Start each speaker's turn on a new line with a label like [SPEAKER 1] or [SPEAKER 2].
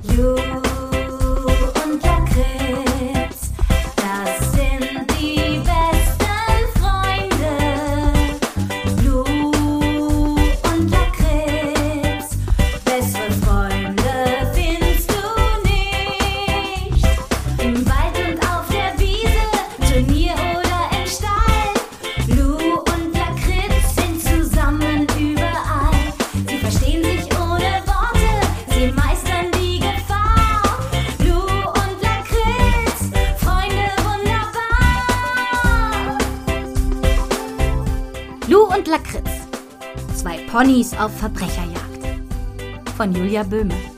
[SPEAKER 1] Lou und Lakritz, das sind die besten Freunde. Lou und Lakritz, bessere Freunde findest du nicht. Im Wald und auf der Wiese, Turnier oder im Stall. Lou und Lakritz sind zusammen überall. Sie verstehen sich ohne Worte, sie meistern die Gefahr. Lou und Lakritz, Freunde wunderbar.
[SPEAKER 2] Lou und Lakritz. Zwei Ponys auf Verbrecherjagd. Von Julia Böhme.